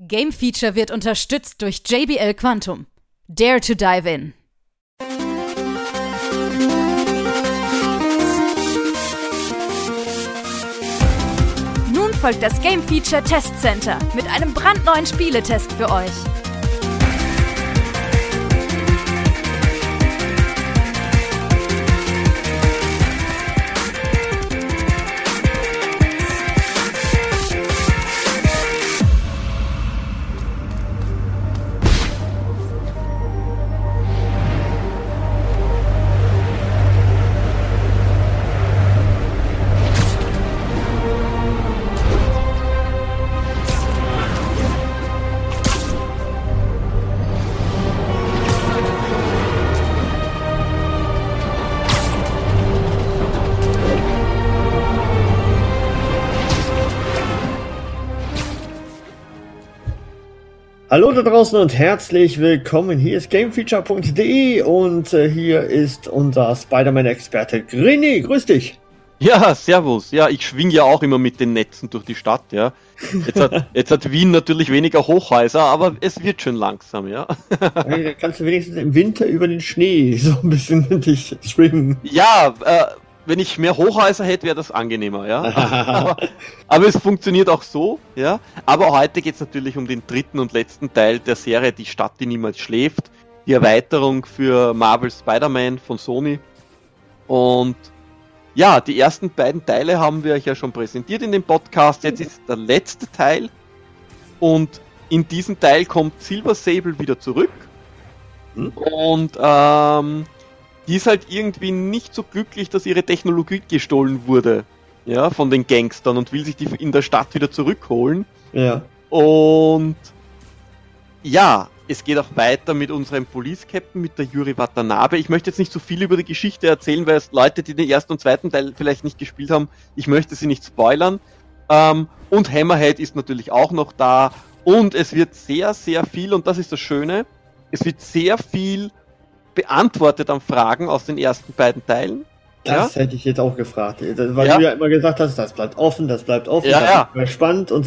Game Feature wird unterstützt durch JBL Quantum. Dare to dive in. Nun folgt das Game Feature Test Center mit einem brandneuen Spieletest für euch. Hallo da draußen und herzlich willkommen. Hier ist Gamefeature.de und hier ist unser Spider-Man-Experte René. Grüß dich. Ja, servus. Ja, ich schwing ja auch immer mit den Netzen durch die Stadt, ja. Jetzt hat Wien natürlich weniger Hochhäuser, aber es wird schon langsam, ja. Hey, da kannst du wenigstens im Winter über den Schnee so ein bisschen dich schwimmen. Ja, wenn ich mehr Hochhäuser hätte, wäre das angenehmer, ja. aber es funktioniert auch so, ja. Aber heute geht es natürlich um den dritten und letzten Teil der Serie Die Stadt, die niemals schläft. Die Erweiterung für Marvel Spider-Man von Sony. Und ja, die ersten beiden Teile haben wir euch ja schon präsentiert in dem Podcast. Jetzt ist der letzte Teil. Und in diesem Teil kommt Silver Sable wieder zurück. Und die ist halt irgendwie nicht so glücklich, dass ihre Technologie gestohlen wurde, ja, von den Gangstern und will sich die in der Stadt wieder zurückholen. Ja. Und ja, es geht auch weiter mit unserem Police Captain, mit der Yuri Watanabe. Ich möchte jetzt nicht so viel über die Geschichte erzählen, weil es Leute, die den ersten und zweiten Teil vielleicht nicht gespielt haben, ich möchte sie nicht spoilern. Und Hammerhead ist natürlich auch noch da. Und es wird sehr, sehr viel, und das ist das Schöne, es wird sehr viel beantwortet an Fragen aus den ersten beiden Teilen. Das hätte ich jetzt auch gefragt, weil Ja. du ja immer gesagt hast, das bleibt offen, Ja, das ist ja. spannend und so.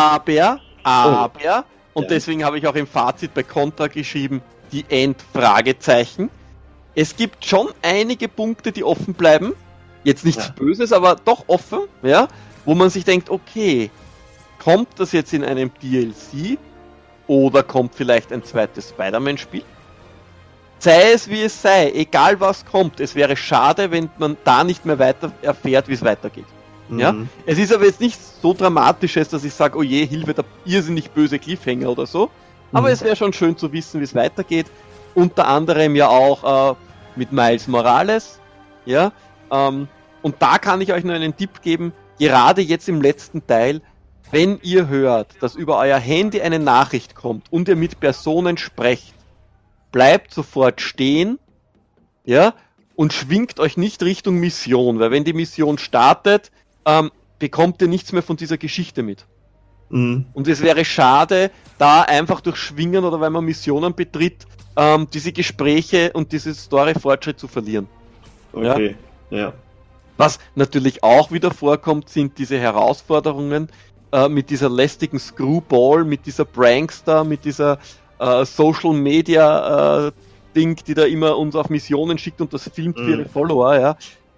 Aber, und Ja. deswegen habe ich auch im Fazit bei Contra geschrieben, die Endfragezeichen. Es gibt schon einige Punkte, die offen bleiben. Jetzt nichts Ja. Böses, aber doch offen, ja, wo man sich denkt, okay, kommt das jetzt in einem DLC oder kommt vielleicht ein zweites Spider-Man-Spiel? Sei es wie es sei, egal was kommt, es wäre schade, wenn man da nicht mehr weiter erfährt, wie es weitergeht. Ja? Es ist aber jetzt nichts so Dramatisches, dass ich sage, oh je, Hilfe, der irrsinnig böse Cliffhanger oder so. Aber es wäre schon schön zu wissen, wie es weitergeht. Unter anderem ja auch mit Miles Morales. Ja? Und da kann ich euch nur einen Tipp geben, gerade jetzt im letzten Teil, wenn ihr hört, dass über euer Handy eine Nachricht kommt und ihr mit Personen sprecht, bleibt sofort stehen, ja, und schwingt euch nicht Richtung Mission, weil wenn die Mission startet, bekommt ihr nichts mehr von dieser Geschichte mit. Und es wäre schade, da einfach durch Schwingen oder weil man Missionen betritt, diese Gespräche und diese Story-Fortschritt zu verlieren. Okay, ja. Was natürlich auch wieder vorkommt, sind diese Herausforderungen mit dieser lästigen Screwball, mit dieser Prankster, mit dieser Social Media Ding, die da immer uns auf Missionen schickt und das filmt für ihre Follower, ja.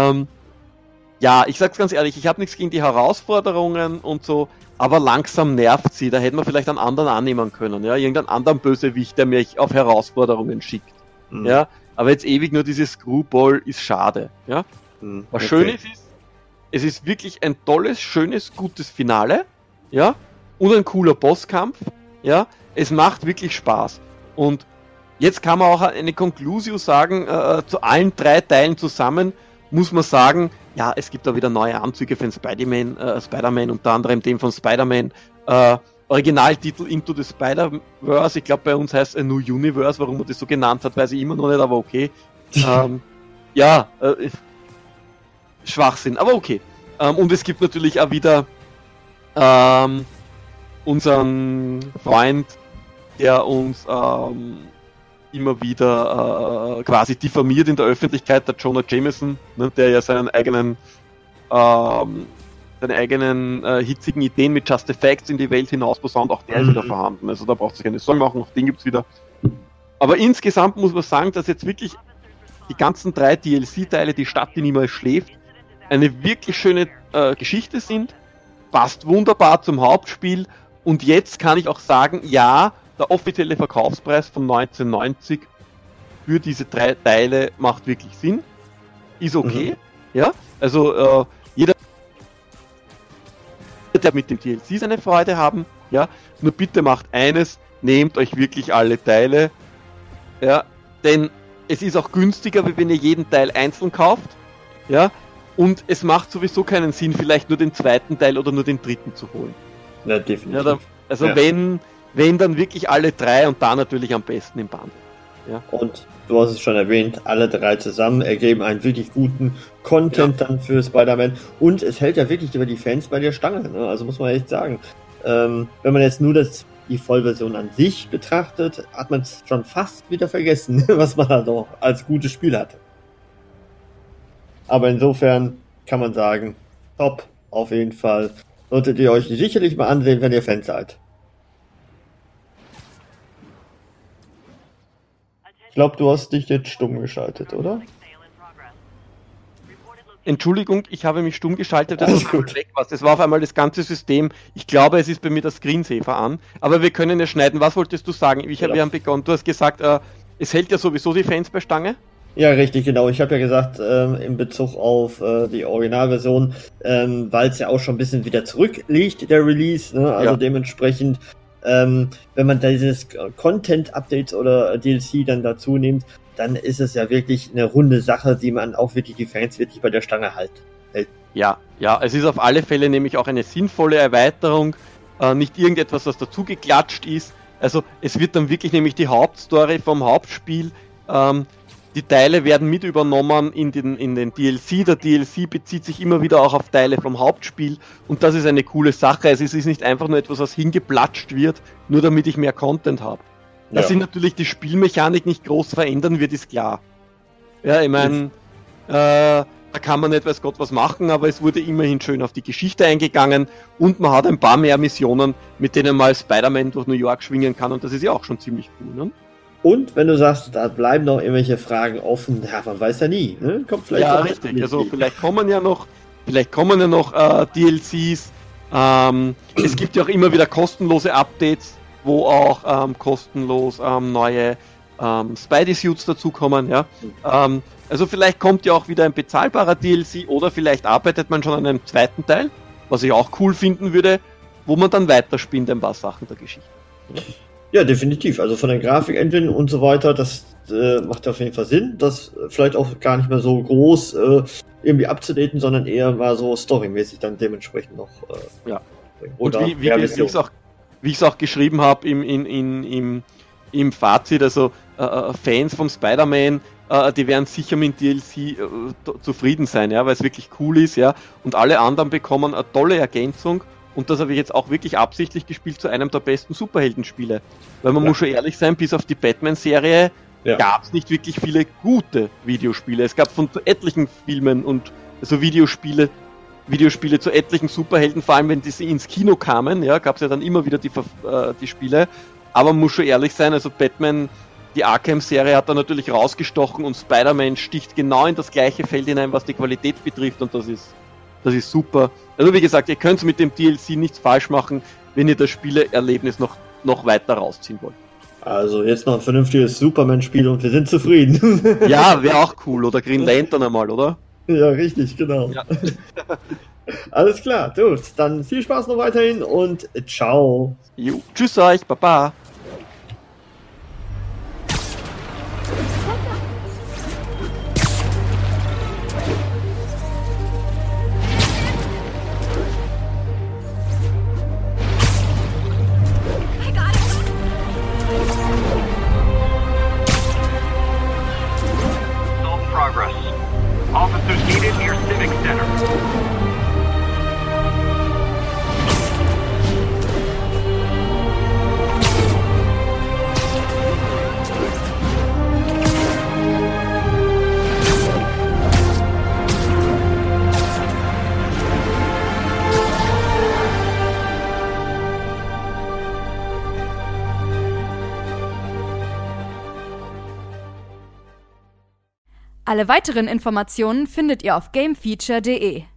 Ja, ich sag's ganz ehrlich, ich habe nichts gegen die Herausforderungen und so, aber langsam nervt sie, da hätten wir vielleicht einen anderen annehmen können, ja, irgendeinen anderen Bösewicht, der mich auf Herausforderungen schickt, ja, aber jetzt ewig nur diese Screwball ist schade, ja. Was schön ist, es ist wirklich ein tolles, schönes, gutes Finale, ja, und ein cooler Bosskampf, ja. Es macht wirklich Spaß. Und jetzt kann man auch eine Conclusio sagen, zu allen drei Teilen zusammen muss man sagen, ja, es gibt da wieder neue Anzüge für den Spider-Man, unter anderem den von Spider-Man, Originaltitel Into the Spider-Verse, ich glaube bei uns heißt es A New Universe, warum man das so genannt hat, weiß ich immer noch nicht, aber okay. Schwachsinn, aber okay. Und es gibt natürlich auch wieder unseren Freund, der uns immer wieder quasi diffamiert in der Öffentlichkeit, der Jonah Jameson, ne, der ja seinen eigenen hitzigen Ideen mit Just Effects in die Welt hinaus posaunt, auch der ist wieder vorhanden. Also da braucht es keine Sorgen machen, auch den gibt's wieder. Aber insgesamt muss man sagen, dass jetzt wirklich die ganzen 3 DLC-Teile, die Stadt, die niemals schläft, eine wirklich schöne Geschichte sind, passt wunderbar zum Hauptspiel und jetzt kann ich auch sagen, ja, der offizielle Verkaufspreis von 19,90 für diese 3 Teile macht wirklich Sinn, ist okay, ja, also jeder, der mit dem DLC seine Freude haben, ja, nur bitte macht eines, nehmt euch wirklich alle Teile, ja, denn es ist auch günstiger, wie wenn ihr jeden Teil einzeln kauft, ja, und es macht sowieso keinen Sinn, vielleicht nur den 2. Teil oder nur den 3. zu holen. Ja, definitiv. Ja, wenn dann wirklich alle 3 und da natürlich am besten im Bundle. Ja. Und du hast es schon erwähnt, alle 3 zusammen ergeben einen wirklich guten Content dann für Spider-Man und es hält ja wirklich über die Fans bei der Stange, ne? Also muss man echt sagen. Wenn man jetzt nur die Vollversion an sich betrachtet, hat man es schon fast wieder vergessen, was man da noch als gutes Spiel hatte. Aber insofern kann man sagen, top, auf jeden Fall. Solltet ihr euch sicherlich mal ansehen, wenn ihr Fans seid. Ich glaube, du hast dich jetzt stumm geschaltet, oder? Entschuldigung, ich habe mich stumm geschaltet, dass du weg warst. Es war auf einmal das ganze System. Ich glaube, es ist bei mir der Screensaver an. Aber wir können ja schneiden. Was wolltest du sagen? Wir haben begonnen. Du hast gesagt, es hält ja sowieso die Fans bei Stange. Ja, richtig, genau. Ich habe ja gesagt, in Bezug auf die Originalversion, weil es ja auch schon ein bisschen wieder zurückliegt, der Release, ne? Also dementsprechend, wenn man dieses Content-Updates oder DLC dann dazu nimmt, dann ist es ja wirklich eine runde Sache, die man auch wirklich die Fans wirklich bei der Stange hält. Ja, es ist auf alle Fälle nämlich auch eine sinnvolle Erweiterung, nicht irgendetwas, was dazu geklatscht ist. Also es wird dann wirklich nämlich die Hauptstory vom Hauptspiel, die Teile werden mit übernommen in den DLC. Der DLC bezieht sich immer wieder auch auf Teile vom Hauptspiel und das ist eine coole Sache. Also es ist nicht einfach nur etwas, was hingeplatscht wird, nur damit ich mehr Content habe. Dass sich natürlich die Spielmechanik nicht groß verändern wird, ist klar. Ja, ich meine, da kann man nicht weiß Gott was machen, aber es wurde immerhin schön auf die Geschichte eingegangen und man hat ein paar mehr Missionen, mit denen man als Spider-Man durch New York schwingen kann und das ist ja auch schon ziemlich cool, ne? Und wenn du sagst, da bleiben noch irgendwelche Fragen offen, ja, man weiß ja nie, ne? Kommt vielleicht ja, richtig, also vielleicht kommen ja noch DLCs, es gibt ja auch immer wieder kostenlose Updates, wo auch kostenlos neue Spidey-Suits dazukommen, ja. Also vielleicht kommt ja auch wieder ein bezahlbarer DLC oder vielleicht arbeitet man schon an einem 2. Teil, was ich auch cool finden würde, wo man dann weiterspinnt ein paar Sachen der Geschichte. Ja, definitiv. Also von der Grafik-Engine und so weiter, das macht auf jeden Fall Sinn, das vielleicht auch gar nicht mehr so groß irgendwie abzudaten, sondern eher mal so storymäßig dann dementsprechend noch oder und wie ich es auch geschrieben habe im Fazit, also Fans vom Spider-Man, die werden sicher mit dem DLC zufrieden sein, ja, weil es wirklich cool ist, ja, und alle anderen bekommen eine tolle Ergänzung. Und das habe ich jetzt auch wirklich absichtlich gespielt zu einem der besten Superheldenspiele. Weil man muss schon ehrlich sein, bis auf die Batman-Serie gab es nicht wirklich viele gute Videospiele. Es gab von etlichen Filmen und also Videospiele zu etlichen Superhelden, vor allem wenn die ins Kino kamen, ja, gab es ja dann immer wieder die Spiele. Aber man muss schon ehrlich sein, also Batman, die Arkham-Serie hat da natürlich rausgestochen und Spider-Man sticht genau in das gleiche Feld hinein, was die Qualität betrifft und das ist super. Also wie gesagt, ihr könnt mit dem DLC nichts falsch machen, wenn ihr das Spielerlebnis noch weiter rausziehen wollt. Also jetzt noch ein vernünftiges Superman-Spiel und wir sind zufrieden. Ja, wäre auch cool. Oder Green Lantern einmal, oder? Ja, richtig, genau. Ja. Alles klar, gut. Dann viel Spaß noch weiterhin und ciao. Jo, tschüss euch, baba. Officers needed near Civic Center. Alle weiteren Informationen findet ihr auf gamefeature.de.